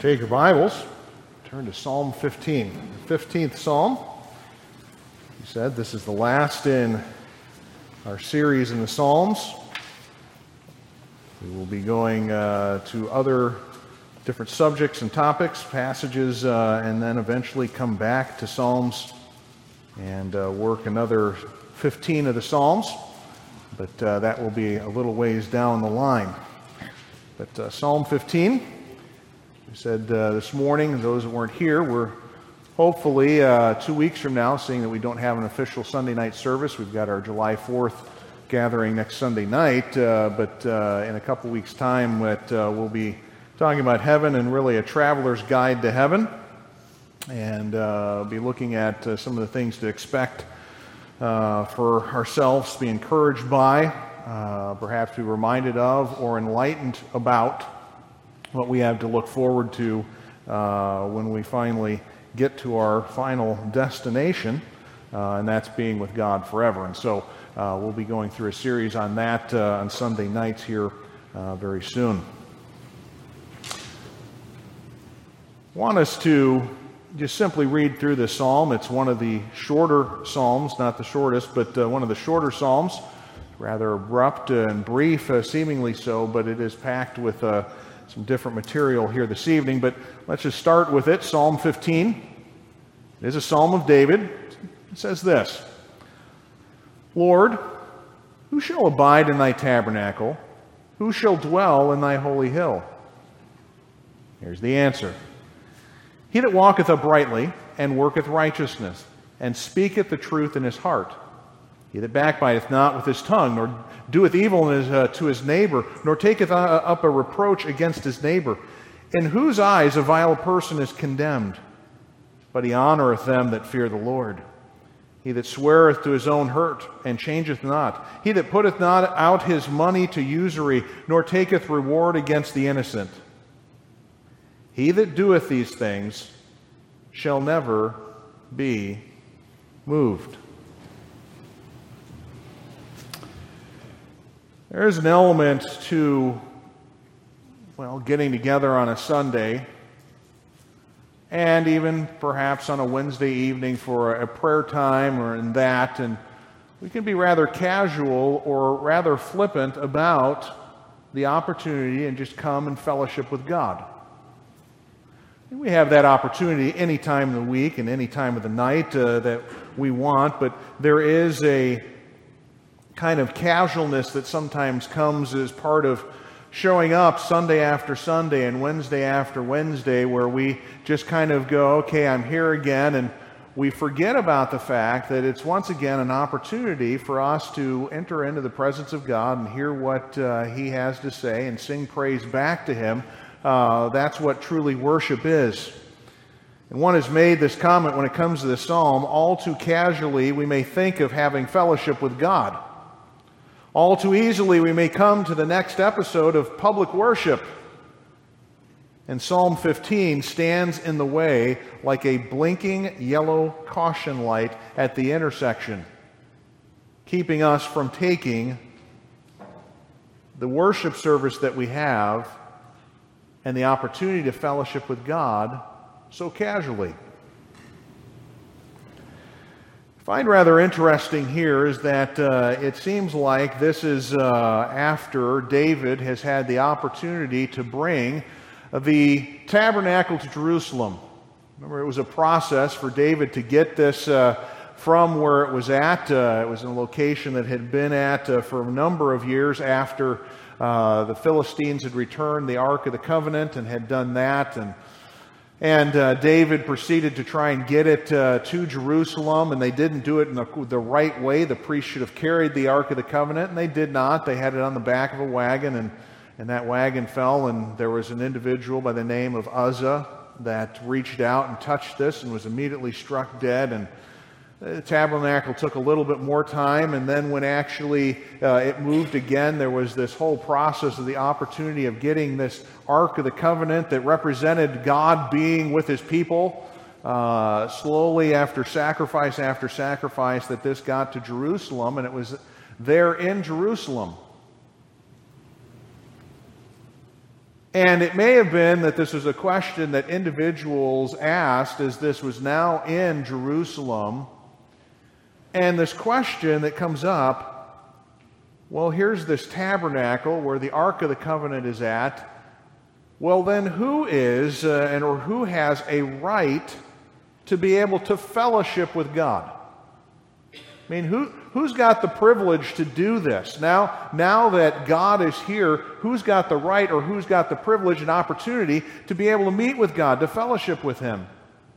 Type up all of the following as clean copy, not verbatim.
Take your Bibles, turn to Psalm 15, the 15th Psalm. He said this is the last in our series in the Psalms. We will be going to other different subjects and topics, passages, and then eventually come back to Psalms and work another 15 of the Psalms. But that will be a little ways down the line. But Psalm 15. We said this morning, those that weren't here, we're hopefully 2 weeks from now, seeing that we don't have an official Sunday night service. We've got our July 4th gathering next Sunday night, but in a couple weeks' time we'll be talking about heaven and really a traveler's guide to heaven, and be looking at some of the things to expect for ourselves, to be encouraged by, perhaps be reminded of or enlightened about what we have to look forward to when we finally get to our final destination, and that's being with God forever. And so we'll be going through a series on that on Sunday nights here very soon. I want us to just simply read through this psalm. It's one of the shorter psalms, not the shortest, but one of the shorter psalms. Rather abrupt and brief, seemingly so, but it is packed with some different material here this evening. But let's just start with it. Psalm 15 it is a psalm of David. It says this: Lord, who shall abide in thy tabernacle? Who shall dwell in thy holy hill? Here's the answer. He that walketh uprightly and worketh righteousness, and speaketh the truth in his heart. He that backbiteth not with his tongue, nor doeth evil to his neighbor, nor taketh up a reproach against his neighbor, in whose eyes a vile person is condemned, but he honoreth them that fear the Lord. He that sweareth to his own hurt, and changeth not. He that putteth not out his money to usury, nor taketh reward against the innocent. He that doeth these things shall never be moved. There is an element to, getting together on a Sunday, and even perhaps on a Wednesday evening for a prayer time or in that, and we can be rather casual or rather flippant about the opportunity and just come and fellowship with God. We have that opportunity any time of the week and any time of the night that we want, but there is a kind of casualness that sometimes comes as part of showing up Sunday after Sunday and Wednesday after Wednesday, where we just kind of go, okay, I'm here again, and we forget about the fact that it's once again an opportunity for us to enter into the presence of God and hear what He has to say and sing praise back to Him. That's what truly worship is. And one has made this comment when it comes to this psalm: all too casually we may think of having fellowship with God. All too easily we may come to the next episode of public worship. And Psalm 15 stands in the way like a blinking yellow caution light at the intersection, keeping us from taking the worship service that we have and the opportunity to fellowship with God so casually. I find rather interesting here is that it seems like this is after David has had the opportunity to bring the tabernacle to Jerusalem. Remember, it was a process for David to get this from where it was at. It was in a location that had been at for a number of years after the Philistines had returned the Ark of the Covenant and had done that. And David proceeded to try and get it to Jerusalem, and they didn't do it in the right way. The priest should have carried the Ark of the Covenant, and they did not. They had it on the back of a wagon, and that wagon fell, and there was an individual by the name of Uzzah that reached out and touched this and was immediately struck dead. And the tabernacle took a little bit more time, and then when actually it moved again, there was this whole process of the opportunity of getting this Ark of the Covenant that represented God being with His people. Slowly, after sacrifice, that this got to Jerusalem, and it was there in Jerusalem And it may have been that this was a question that individuals asked as this was now in Jerusalem. And this question that comes up, well, here's this tabernacle where the Ark of the Covenant is at. Well, then who is or who has a right to be able to fellowship with God? I mean, who's got the privilege to do this? Now that God is here, who's got the right or who's got the privilege and opportunity to be able to meet with God, to fellowship with Him?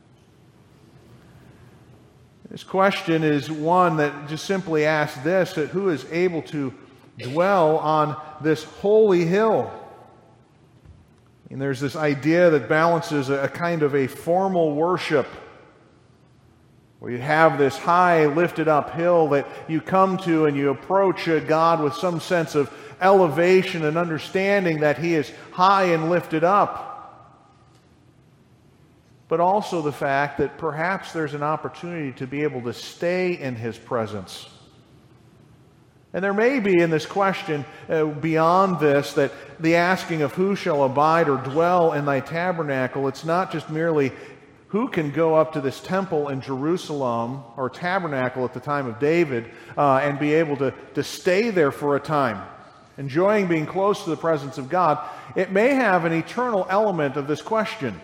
This question is one that just simply asks this, that who is able to dwell on this holy hill? And there's this idea that balances a kind of a formal worship, where you have this high lifted up hill that you come to and you approach God with some sense of elevation and understanding that He is high and lifted up. But also the fact that perhaps there's an opportunity to be able to stay in His presence. And there may be in this question beyond this, that the asking of who shall abide or dwell in thy tabernacle, it's not just merely who can go up to this temple in Jerusalem, or tabernacle at the time of David, and be able to stay there for a time, enjoying being close to the presence of God. It may have an eternal element of this question.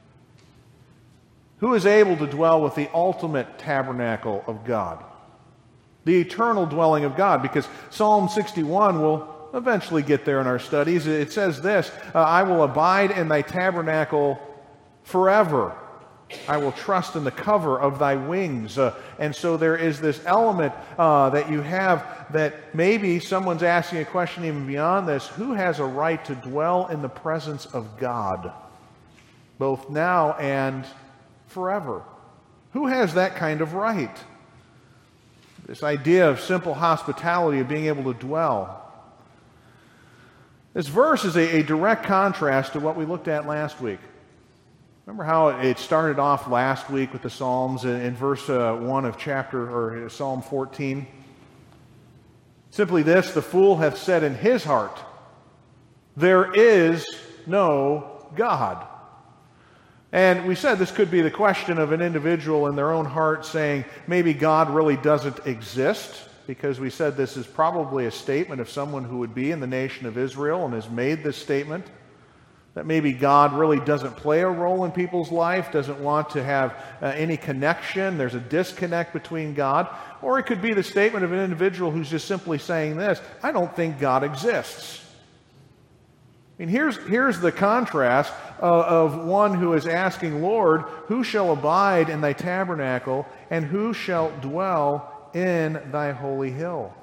Who is able to dwell with the ultimate tabernacle of God? The eternal dwelling of God. Because Psalm 61 will eventually get there in our studies. It says this, I will abide in thy tabernacle forever. I will trust in the cover of thy wings. And so there is this element that you have, that maybe someone's asking a question even beyond this. Who has a right to dwell in the presence of God, both now and forever? Who has that kind of right? This idea of simple hospitality, of being able to dwell. This verse is a direct contrast to what we looked at last week. Remember how it started off last week with the Psalms in verse 1 of Psalm 14? Simply this, the fool hath said in his heart, there is no God. And we said this could be the question of an individual in their own heart saying, maybe God really doesn't exist, because we said this is probably a statement of someone who would be in the nation of Israel and has made this statement. That maybe God really doesn't play a role in people's life, doesn't want to have any connection. There's a disconnect between God. Or it could be the statement of an individual who's just simply saying this, I don't think God exists. I mean, here's the contrast of one who is asking, Lord, who shall abide in thy tabernacle, and who shall dwell in thy holy hill?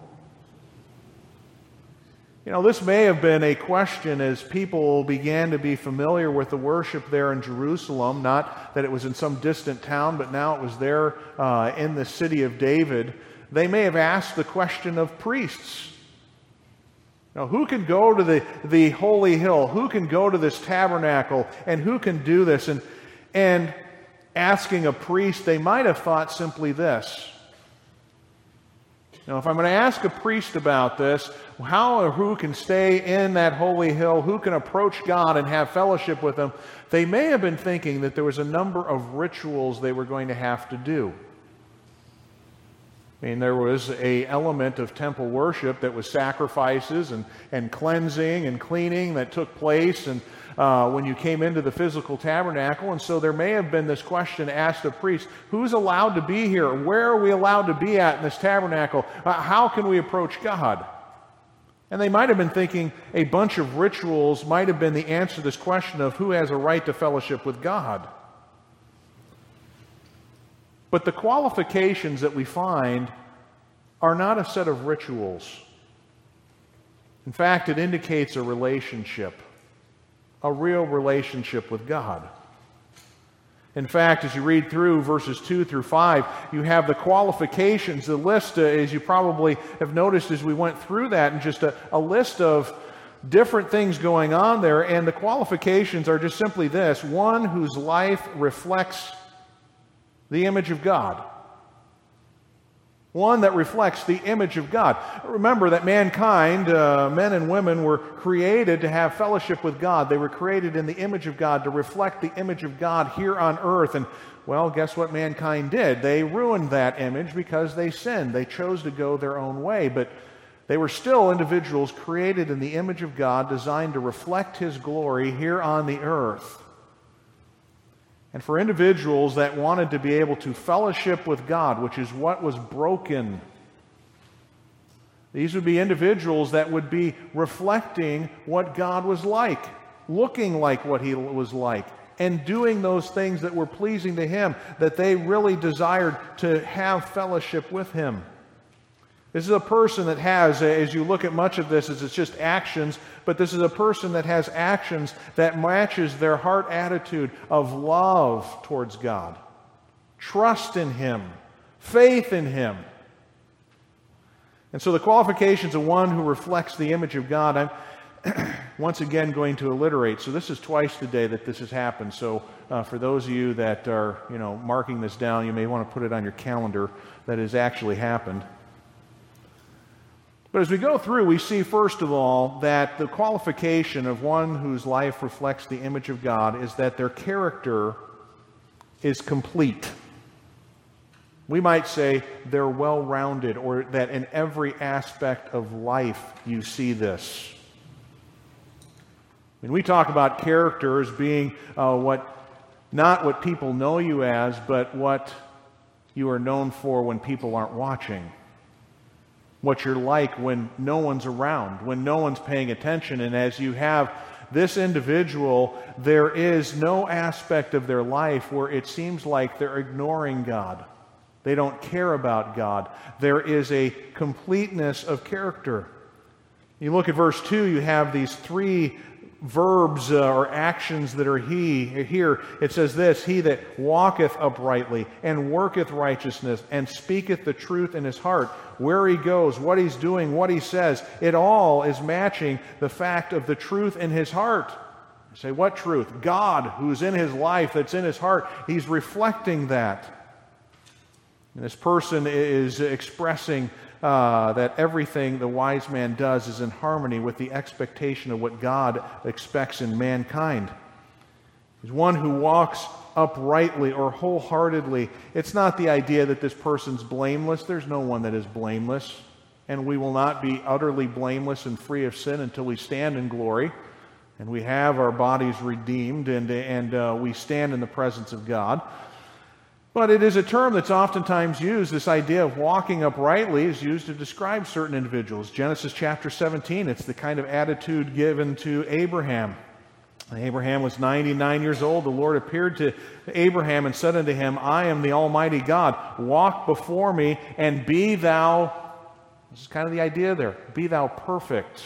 You know, this may have been a question as people began to be familiar with the worship there in Jerusalem. Not that it was in some distant town, but now it was there in the city of David. They may have asked the question of priests. Now, who can go to the holy hill? Who can go to this tabernacle? And who can do this? And asking a priest, they might have thought simply this. Now, if I'm going to ask a priest about this, how or who can stay in that holy hill, who can approach God and have fellowship with Him, they may have been thinking that there was a number of rituals they were going to have to do. I mean, there was an element of temple worship that was sacrifices and cleansing and cleaning that took place and when you came into the physical tabernacle. And so there may have been this question asked of priests, who's allowed to be here? Where are we allowed to be at in this tabernacle? How can we approach God? And they might have been thinking a bunch of rituals might have been the answer to this question of who has a right to fellowship with God. But the qualifications that we find are not a set of rituals. In fact, it indicates a relationship, a real relationship with God. In fact, as you read through verses 2 through 5, you have the qualifications, the list, as you probably have noticed as we went through that, and just a list of different things going on there. And the qualifications are just simply this: one whose life reflects the image of God. one that reflects the image of God. Remember that mankind, men and women, were created to have fellowship with God. They were created in the image of God to reflect the image of God here on earth. And, well, guess what mankind did? They ruined that image because they sinned. They chose to go their own way. But they were still individuals created in the image of God, designed to reflect His glory here on the earth. And for individuals that wanted to be able to fellowship with God, which is what was broken, these would be individuals that would be reflecting what God was like, looking like what He was like, and doing those things that were pleasing to Him, that they really desired to have fellowship with Him. This is a person that has, as you look at much of this, it's just actions, but this is a person that has actions that matches their heart attitude of love towards God, trust in Him, faith in Him. And so the qualifications of one who reflects the image of God, I'm once again going to alliterate. So this is twice today that this has happened. So for those of you that are, marking this down, you may want to put it on your calendar that has actually happened. But as we go through, we see, first of all, that the qualification of one whose life reflects the image of God is that their character is complete. We might say they're well-rounded, or that in every aspect of life you see this. When we talk about character as being not what people know you as, but what you are known for when people aren't watching. What you're like when no one's around, when no one's paying attention. And as you have this individual, there is no aspect of their life where it seems like they're ignoring God. They don't care about God. There is a completeness of character. You look at verse 2, you have these three verbs or actions that are here. It says this: he that walketh uprightly and worketh righteousness and speaketh the truth in his heart. Where he goes, what he's doing, what he says, it all is matching the fact of the truth in his heart. You say, what truth? God, who's in his life, that's in his heart. He's reflecting that. And this person is expressing that everything the wise man does is in harmony with the expectation of what God expects in mankind. He's one who walks uprightly or wholeheartedly. It's not the idea that this person's blameless. There's no one that is blameless. And we will not be utterly blameless and free of sin until we stand in glory and we have our bodies redeemed and we stand in the presence of God. But it is a term that's oftentimes used. This idea of walking uprightly is used to describe certain individuals. Genesis chapter 17, it's the kind of attitude given to Abraham. Abraham was 99 years old. The Lord appeared to Abraham and said unto him, I am the Almighty God. Walk before me and be thou, this is kind of the idea there, be thou perfect.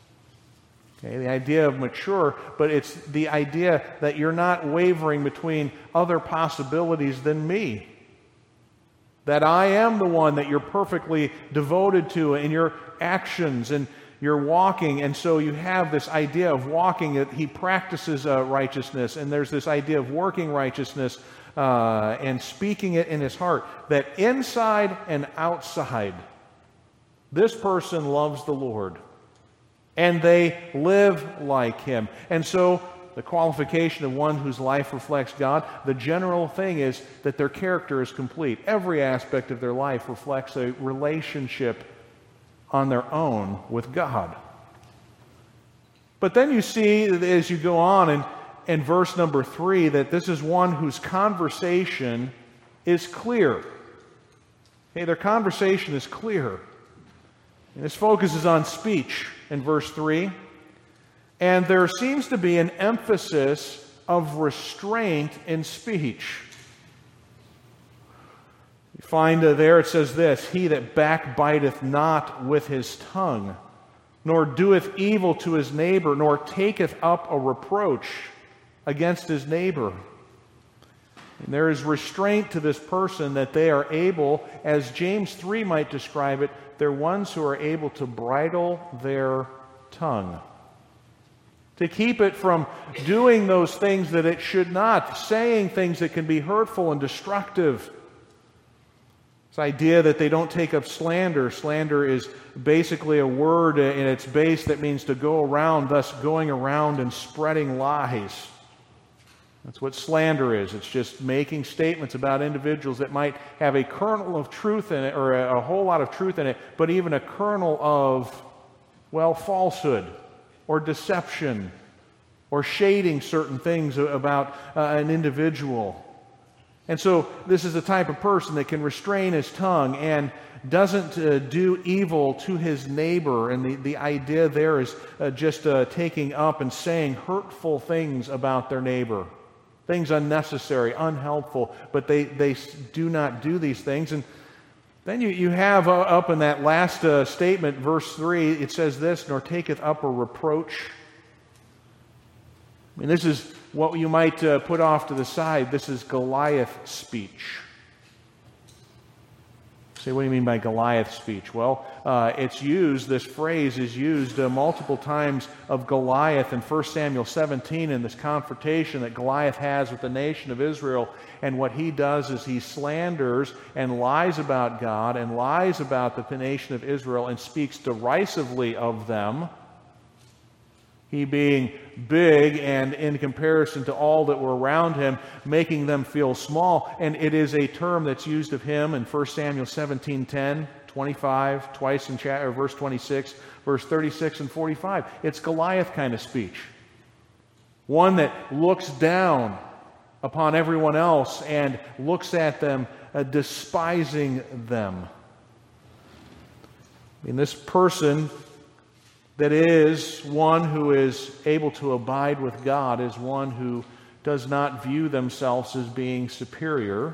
Okay, the idea of mature, but it's the idea that you're not wavering between other possibilities than me. That I am the one that you're perfectly devoted to in your actions and you're walking. And so you have this idea of walking, that he practices righteousness, and there's this idea of working righteousness and speaking it in his heart. That inside and outside, this person loves the Lord. And they live like him. And so the qualification of one whose life reflects God, the general thing is that their character is complete. Every aspect of their life reflects a relationship on their own with God. But then you see, as you go on in verse number 3, that this is one whose conversation is clear. Okay, their conversation is clear. And this focuses on speech in verse 3. And there seems to be an emphasis of restraint in speech. You find there it says this: he that backbiteth not with his tongue, nor doeth evil to his neighbor, nor taketh up a reproach against his neighbor. And there is restraint to this person, that they are able, as James 3 might describe it, they're ones who are able to bridle their tongue. To keep it from doing those things that it should not, saying things that can be hurtful and destructive. This idea that they don't take up slander. Slander is basically a word in its base that means to go around, thus going around and spreading lies. That's what slander is. It's just making statements about individuals that might have a kernel of truth in it, or a whole lot of truth in it, but even a kernel of, falsehood or deception or shading certain things about an individual. And so this is the type of person that can restrain his tongue and doesn't do evil to his neighbor. And the idea there is just taking up and saying hurtful things about their neighbor. Things unnecessary, unhelpful, but they do not do these things. And then you have up in that last statement, verse 3, it says this, nor taketh up a reproach. I mean, this is what you might put off to the side. This is Goliath speech. Say, what do you mean by Goliath speech? Well, it's used, this phrase is used multiple times of Goliath in 1 Samuel 17 in this confrontation that Goliath has with the nation of Israel. And what he does is he slanders and lies about God and lies about the nation of Israel and speaks derisively of them. He being big and in comparison to all that were around him, making them feel small. And it is a term that's used of him in 1 Samuel 17:10, 25, twice in verse 26, verse 36 and 45. It's Goliath kind of speech. One that looks down upon everyone else and looks at them, despising them. I mean, this person that is one who is able to abide with God is one who does not view themselves as being superior,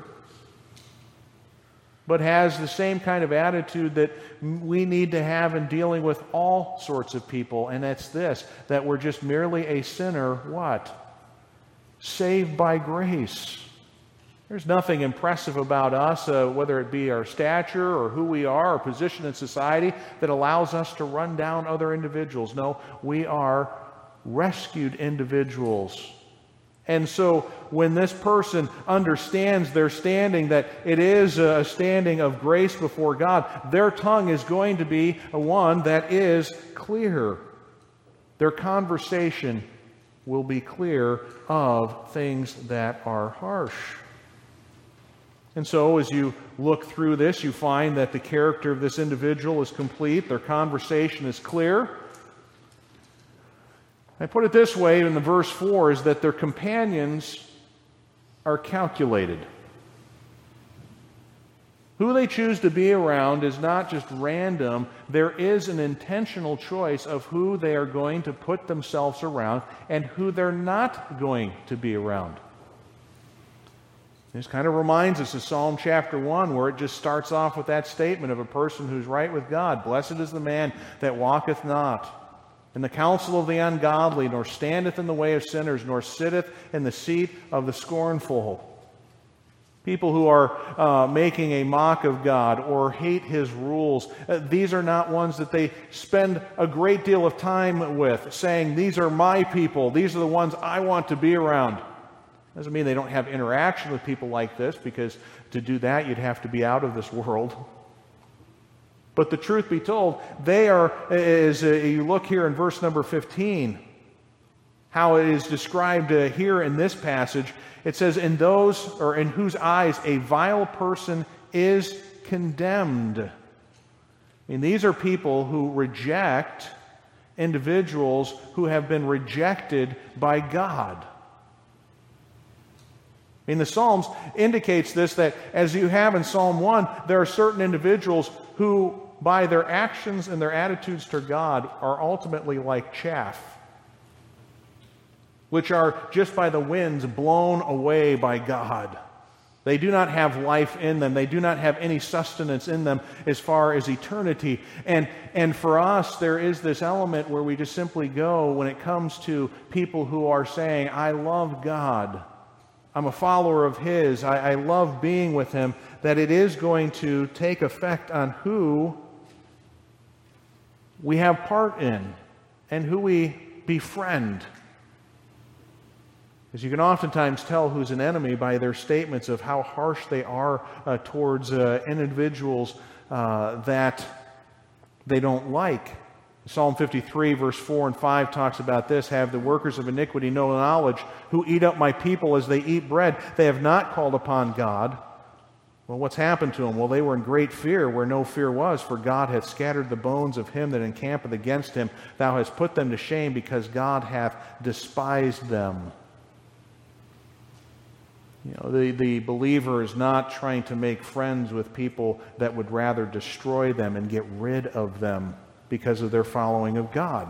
but has the same kind of attitude that we need to have in dealing with all sorts of people, and that's this, that we're just merely a sinner, what? Saved by grace. There's nothing impressive about us, whether it be our stature or who we are, our position in society, that allows us to run down other individuals. No, we are rescued individuals. And so when this person understands their standing, that it is a standing of grace before God, their tongue is going to be one that is clear. Their conversation will be clear of things that are harsh. And so as you look through this, you find that the character of this individual is complete. Their conversation is clear. I put it this way in the verse 4, is that their companions are calculated. Who they choose to be around is not just random. There is an intentional choice of who they are going to put themselves around and who they're not going to be around. This kind of reminds us of Psalm chapter 1, where it just starts off with that statement of a person who's right with God. Blessed is the man that walketh not in the counsel of the ungodly, nor standeth in the way of sinners, nor sitteth in the seat of the scornful. People who are making a mock of God or hate His rules, these are not ones that they spend a great deal of time with, saying, these are my people, these are the ones I want to be around. Doesn't mean they don't have interaction with people like this, because to do that you'd have to be out of this world. But the truth be told, they are, as you look here in verse number 15, how it is described here in this passage, it says, in those, or in whose eyes a vile person is condemned. I mean, these are people who reject individuals who have been rejected by God. I mean, the Psalms indicates this, that as you have in Psalm 1, there are certain individuals who, by their actions and their attitudes to God, are ultimately like chaff, which are just by the winds blown away by God. They do not have life in them. They do not have any sustenance in them as far as eternity. And for us, there is this element where we just simply go, when it comes to people who are saying, I love God, I'm a follower of His, I love being with Him, that it is going to take effect on who we have part in and who we befriend. Because you can oftentimes tell who's an enemy by their statements of how harsh they are towards individuals that they don't like. Psalm 53, verse 4 and 5 talks about this. Have the workers of iniquity no knowledge, who eat up my people as they eat bread? They have not called upon God. Well, what's happened to them? Well, they were in great fear where no fear was, for God hath scattered the bones of him that encampeth against him. Thou hast put them to shame, because God hath despised them. You know, the believer is not trying to make friends with people that would rather destroy them and get rid of them because of their following of God.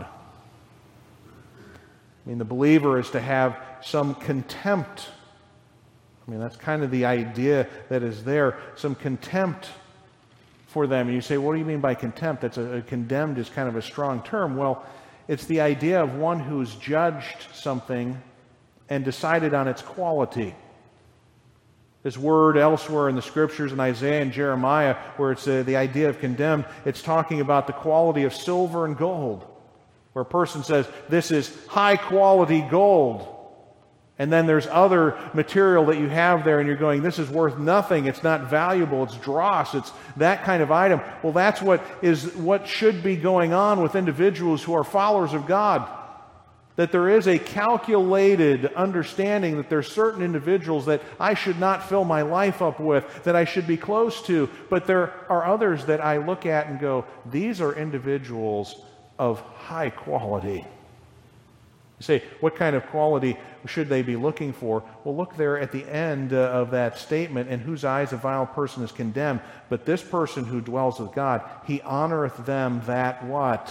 I mean, the believer is to have some contempt. I mean, that's kind of the idea that is there, some contempt for them. And you say, what do you mean by contempt? That's condemned is kind of a strong term. Well, it's the idea of one who's judged something and decided on its quality. This word elsewhere in the Scriptures, in Isaiah and Jeremiah, where it's the idea of condemned, it's talking about the quality of silver and gold, where a person says, this is high quality gold. And then there's other material that you have there, and you're going, this is worth nothing, it's not valuable, it's dross, it's that kind of item. Well, that's what should be going on with individuals who are followers of God. That there is a calculated understanding that there are certain individuals that I should not fill my life up with, that I should be close to, but there are others that I look at and go, these are individuals of high quality. You say, what kind of quality should they be looking for? Well, look there at the end of that statement, in whose eyes a vile person is condemned, but this person who dwells with God, he honoreth them that what?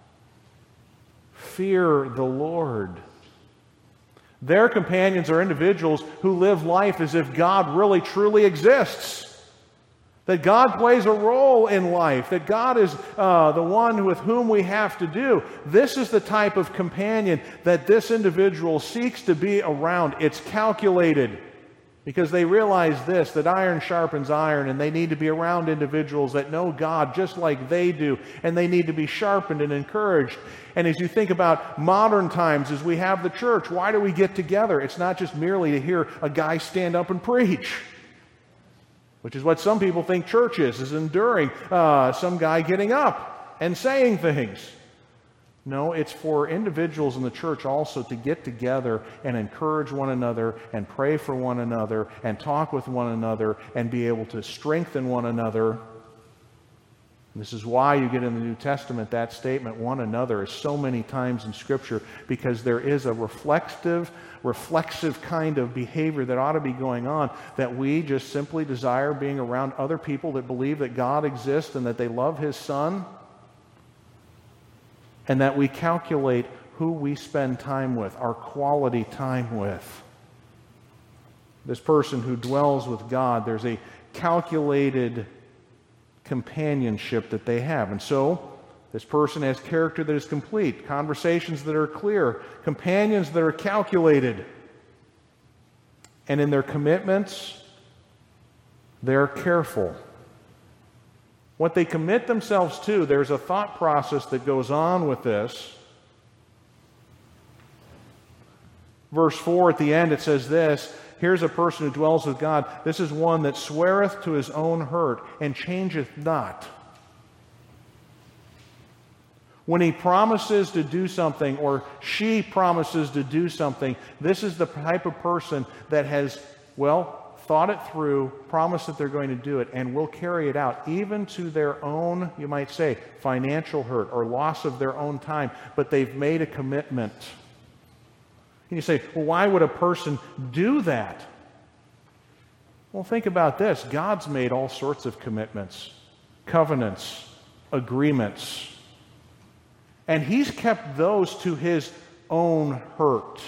Fear the Lord. Their companions are individuals who live life as if God really truly exists. That God plays a role in life. That God is the one with whom we have to do. This is the type of companion that this individual seeks to be around. It's calculated. Because they realize this, that iron sharpens iron, and they need to be around individuals that know God just like they do, and they need to be sharpened and encouraged. And as you think about modern times, as we have the church, why do we get together? It's not just merely to hear a guy stand up and preach, which is what some people think church is enduring some guy getting up and saying things. No, it's for individuals in the church also to get together and encourage one another and pray for one another and talk with one another and be able to strengthen one another. This is why you get in the New Testament that statement, one another, is so many times in Scripture, because there is a reflexive kind of behavior that ought to be going on, that we just simply desire being around other people that believe that God exists and that they love His Son, and that we calculate who we spend time with, our quality time with. This person who dwells with God, there's a calculated companionship that they have. And so, this person has character that is complete, conversations that are clear, companions that are calculated. And in their commitments, they're careful. What they commit themselves to, there's a thought process that goes on with this. Verse 4 at the end, it says this, here's a person who dwells with God. This is one that sweareth to his own hurt and changeth not. When he promises to do something, or she promises to do something, this is the type of person that has, thought it through, promised that they're going to do it, and will carry it out, even to their own, you might say, financial hurt or loss of their own time, but they've made a commitment. And you say, well, why would a person do that? Well, think about this. God's made all sorts of commitments, covenants, agreements, and He's kept those to His own hurt.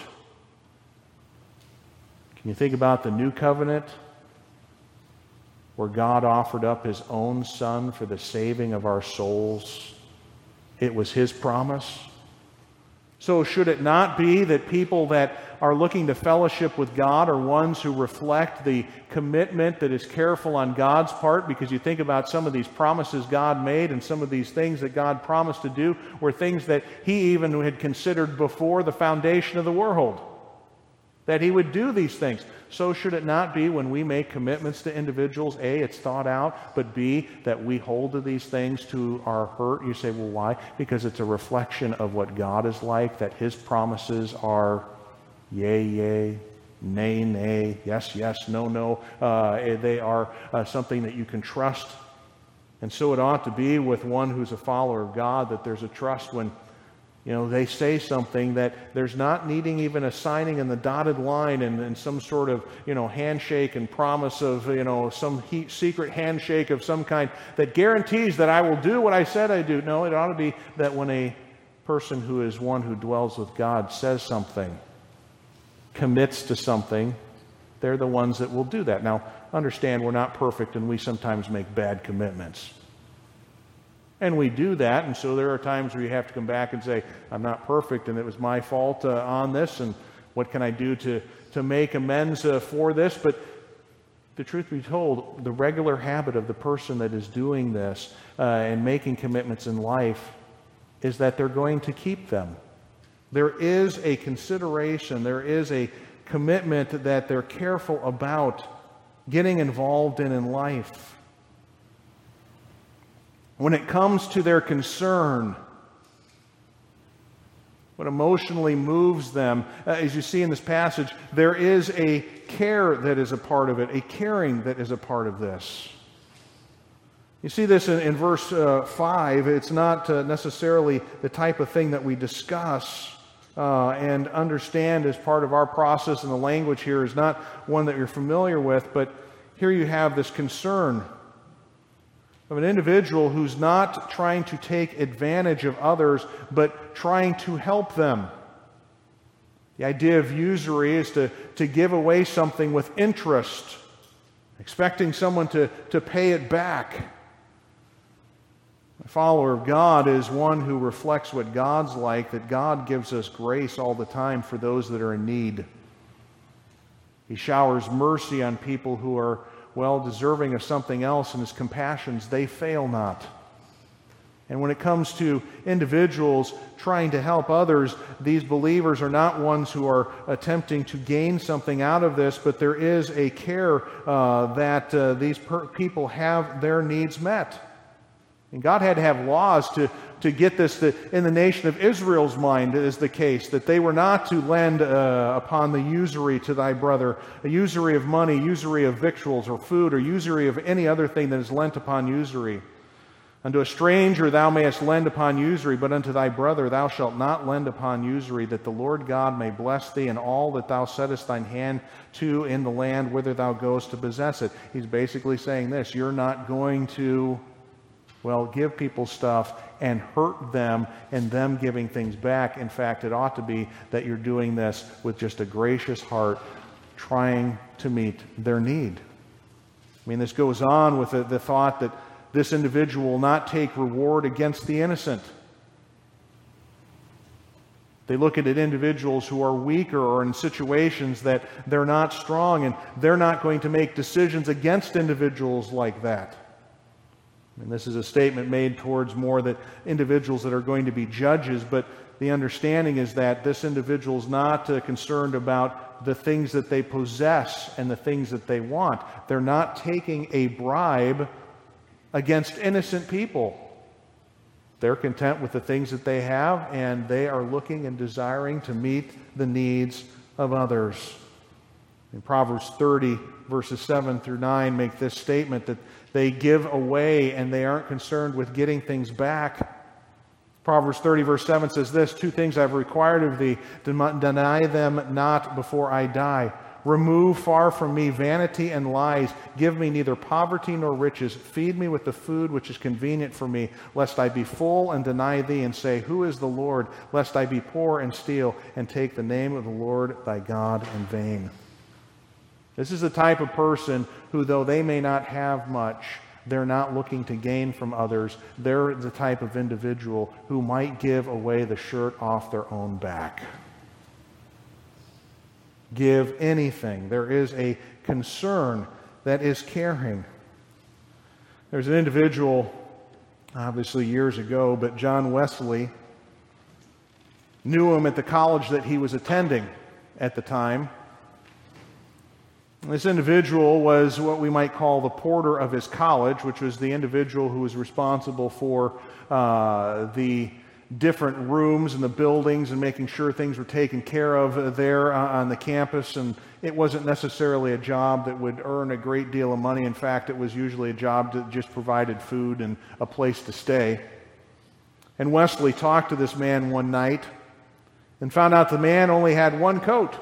Can you think about the new covenant, where God offered up His own Son for the saving of our souls? It was His promise. So should it not be that people that are looking to fellowship with God are ones who reflect the commitment that is careful on God's part? Because you think about some of these promises God made, and some of these things that God promised to do were things that He even had considered before the foundation of the world. that He would do these things. So should it not be when we make commitments to individuals? A, it's thought out, but B, that we hold to these things to our hurt. You say, well, why? Because it's a reflection of what God is like, that His promises are yea, yea, nay, nay, yes, yes, no, no. They are something that you can trust. And so it ought to be with one who's a follower of God, that there's a trust when they say something, that there's not needing even a signing in the dotted line and some sort of, handshake and promise of, some secret handshake of some kind that guarantees that I will do what I said I do. No, it ought to be that when a person who is one who dwells with God says something, commits to something, they're the ones that will do that. Now, understand we're not perfect and we sometimes make bad commitments. And we do that, and so there are times where you have to come back and say, I'm not perfect, and it was my fault on this, and what can I do to make amends for this? But the truth be told, the regular habit of the person that is doing this and making commitments in life is that they're going to keep them. There is a consideration, there is a commitment that they're careful about getting involved in life. When it comes to their concern, what emotionally moves them, as you see in this passage, there is a care that is a part of it, a caring that is a part of this. You see this in verse 5. It's not necessarily the type of thing that we discuss and understand as part of our process, and the language here is not one that you're familiar with, but here you have this concern of an individual who's not trying to take advantage of others, but trying to help them. The idea of usury is to give away something with interest, expecting someone to pay it back. A follower of God is one who reflects what God's like, that God gives us grace all the time for those that are in need. He showers mercy on people who are deserving of something else, and His compassions, they fail not. And when it comes to individuals trying to help others, these believers are not ones who are attempting to gain something out of this, but there is a care that these people have their needs met. And God had to have laws to get this. In the nation of Israel's mind is the case, that they were not to lend upon the usury to thy brother, a usury of money, usury of victuals or food, or usury of any other thing that is lent upon usury. Unto a stranger thou mayest lend upon usury, but unto thy brother thou shalt not lend upon usury, that the Lord God may bless thee in all that thou settest thine hand to in the land whither thou goest to possess it. He's basically saying this: you're not going to give people stuff and hurt them and them giving things back. In fact, it ought to be that you're doing this with just a gracious heart, trying to meet their need. This goes on with the thought that this individual will not take reward against the innocent. They look at individuals who are weaker or in situations that they're not strong, and they're not going to make decisions against individuals like that. And this is a statement made towards more that individuals that are going to be judges, but the understanding is that this individual is not concerned about the things that they possess and the things that they want. They're not taking a bribe against innocent people. They're content with the things that they have, and they are looking and desiring to meet the needs of others. In Proverbs 30, verses 7 through 9, make this statement that they give away and they aren't concerned with getting things back. Proverbs 30, verse 7 says this: 2 things I've required of thee, deny them not before I die. Remove far from me vanity and lies. Give me neither poverty nor riches. Feed me with the food which is convenient for me, lest I be full and deny thee and say, who is the Lord? Lest I be poor and steal and take the name of the Lord thy God in vain. This is the type of person who, though they may not have much, they're not looking to gain from others. They're the type of individual who might give away the shirt off their own back. Give anything. There is a concern that is caring. There's an individual, obviously years ago, but John Wesley knew him at the college that he was attending at the time. This individual was what we might call the porter of his college, which was the individual who was responsible for the different rooms in the buildings and making sure things were taken care of there on the campus. And it wasn't necessarily a job that would earn a great deal of money. In fact, it was usually a job that just provided food and a place to stay. And Wesley talked to this man one night and found out the man only had one coat.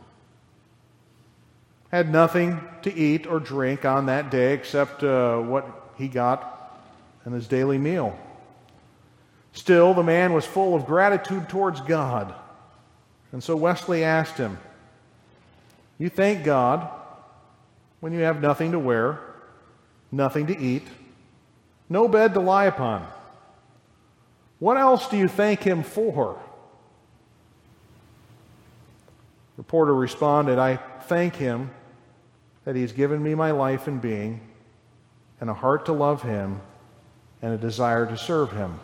Had nothing to eat or drink on that day except what he got in his daily meal. Still, the man was full of gratitude towards God. And so Wesley asked him, "You thank God when you have nothing to wear, nothing to eat, no bed to lie upon. What else do you thank Him for?" The reporter responded, "I thank Him that He's given me my life and being, and a heart to love Him, and a desire to serve Him."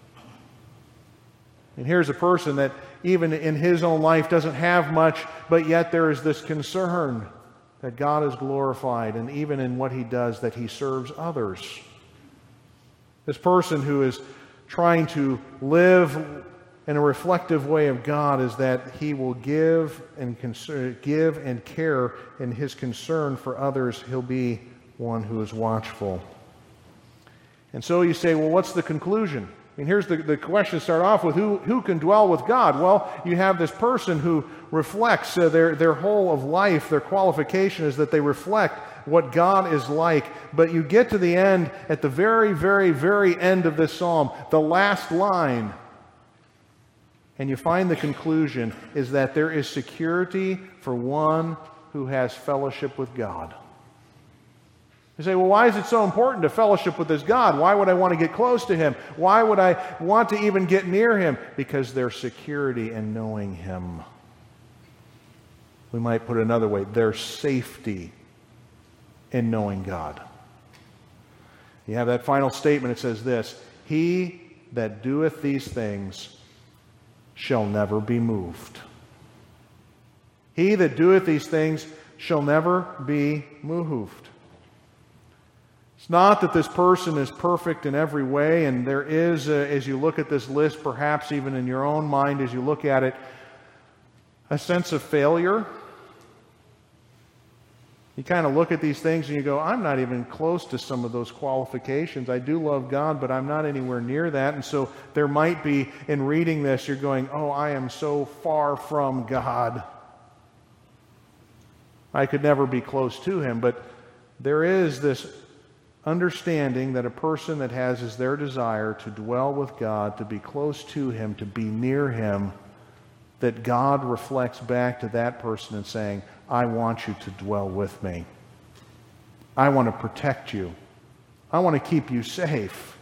And here's a person that even in his own life doesn't have much, but yet there is this concern that God is glorified, and even in what he does, that he serves others. This person who is trying to live in a reflective way of God is that he will give and care in his concern for others. He'll be one who is watchful. And so you say, well, what's the conclusion? And here's the question to start off with. Who can dwell with God? Well, you have this person who reflects their whole of life. Their qualification is that they reflect what God is like. But you get to the end, at the very, very, very end of this psalm, the last line, and you find the conclusion is that there is security for one who has fellowship with God. You say, well, why is it so important to fellowship with this God? Why would I want to get close to Him? Why would I want to even get near Him? Because there's security in knowing Him. We might put it another way. There's safety in knowing God. You have that final statement. It says this: "He that doeth these things shall never be moved." He that doeth these things shall never be moved. It's not that this person is perfect in every way, and there is, as you look at this list, perhaps even in your own mind as you look at it, a sense of failure. You kind of look at these things and you go, I'm not even close to some of those qualifications. I do love God, but I'm not anywhere near that. And so there might be, in reading this, you're going, oh, I am so far from God. I could never be close to Him. But there is this understanding that a person that has as their desire to dwell with God, to be close to Him, to be near Him, that God reflects back to that person and saying, I want you to dwell with me. I want to protect you. I want to keep you safe.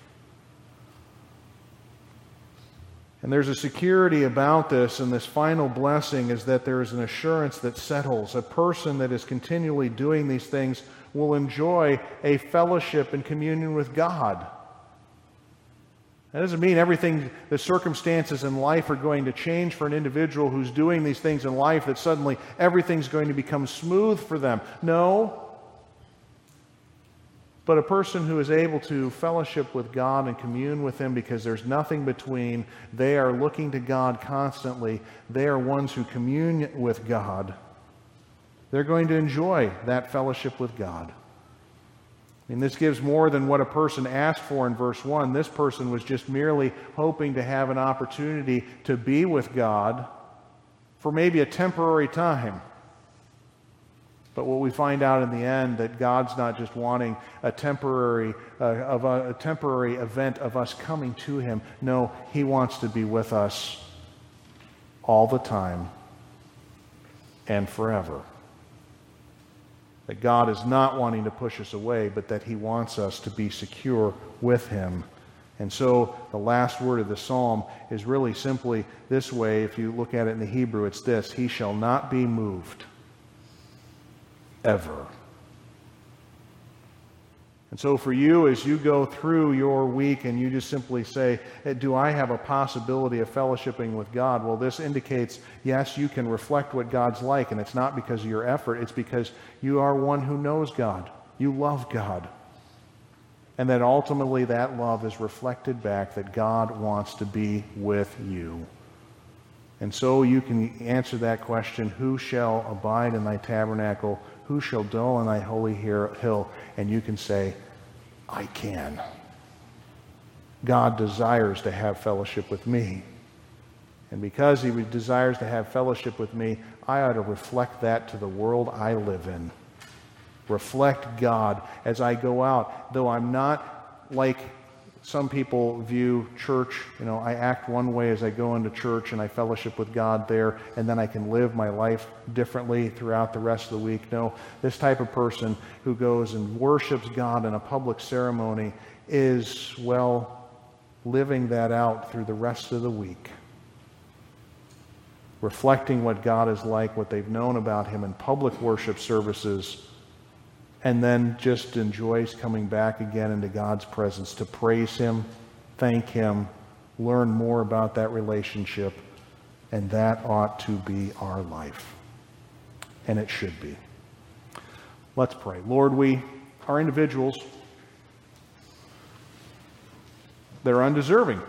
And there's a security about this, and this final blessing is that there is an assurance that settles. A person that is continually doing these things will enjoy a fellowship and communion with God. That doesn't mean everything, the circumstances in life are going to change for an individual who's doing these things in life, that suddenly everything's going to become smooth for them. No. But a person who is able to fellowship with God and commune with Him because there's nothing between, they are looking to God constantly, they are ones who commune with God. They're going to enjoy that fellowship with God. I mean, this gives more than what a person asked for in verse 1. This person was just merely hoping to have an opportunity to be with God for maybe a temporary time. But what we find out in the end, that God's not just wanting a temporary event of us coming to Him. No, He wants to be with us all the time and forever. That God is not wanting to push us away, but that He wants us to be secure with Him. And so the last word of the psalm is really simply this way. If you look at it in the Hebrew, it's this: He shall not be moved ever. And And so for you, as you go through your week and you just simply say, hey, do I have a possibility of fellowshipping with God? Well, this indicates, yes, you can reflect what God's like, and it's not because of your effort. It's because you are one who knows God. You love God. And that ultimately that love is reflected back that God wants to be with you. And so you can answer that question, who shall abide in thy tabernacle? Who shall dwell in thy holy hill? And you can say, I can. God desires to have fellowship with me. And because he desires to have fellowship with me, I ought to reflect that to the world I live in. Reflect God as I go out. Though I'm not like some people view church, I act one way as I go into church and I fellowship with God there, and then I can live my life differently throughout the rest of the week. No, this type of person who goes and worships God in a public ceremony is, living that out through the rest of the week. Reflecting what God is like, what they've known about him in public worship services, and then just enjoys coming back again into God's presence to praise him, thank him, learn more about that relationship, and that ought to be our life. And it should be. Let's pray. Lord, we are individuals that are undeserving.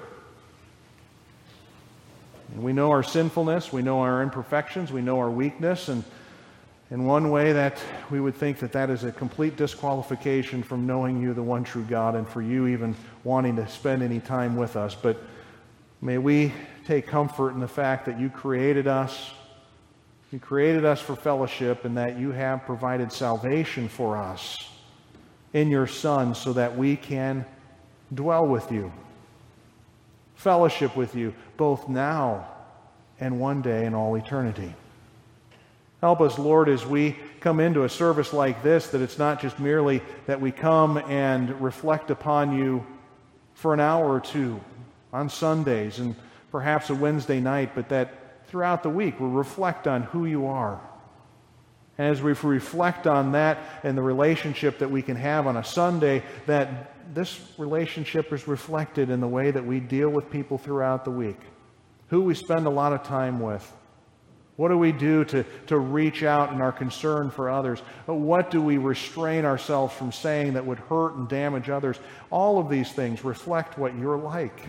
And we know our sinfulness, we know our imperfections, we know our weakness, and in one way that we would think that is a complete disqualification from knowing you, the one true God, and for you even wanting to spend any time with us. But may we take comfort in the fact that you created us. You created us for fellowship, and that you have provided salvation for us in your Son so that we can dwell with you, fellowship with you, both now and one day in all eternity. Help us, Lord, as we come into a service like this, that it's not just merely that we come and reflect upon you for an hour or two on Sundays and perhaps a Wednesday night, but that throughout the week we'll reflect on who you are. And as we reflect on that and the relationship that we can have on a Sunday, that this relationship is reflected in the way that we deal with people throughout the week, who we spend a lot of time with. What do we do to reach out in our concern for others? What do we restrain ourselves from saying that would hurt and damage others? All of these things reflect what you're like.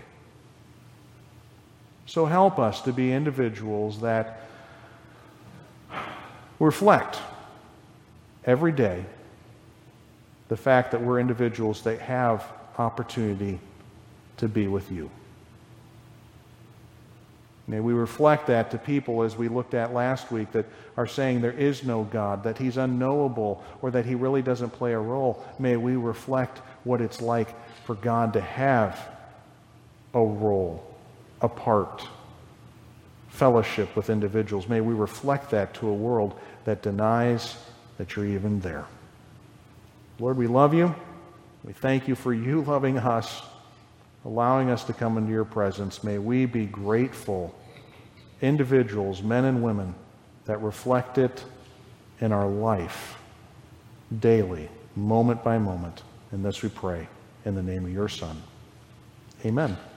So help us to be individuals that reflect every day the fact that we're individuals that have opportunity to be with you. May we reflect that to people, as we looked at last week, that are saying there is no God, that he's unknowable, or that he really doesn't play a role. May we reflect what it's like for God to have a role, a part, fellowship with individuals. May we reflect that to a world that denies that you're even there. Lord, we love you. We thank you for you loving us, allowing us to come into your presence. May we be grateful individuals, men and women, that reflect it in our life daily, moment by moment. And this we pray in the name of your Son. Amen.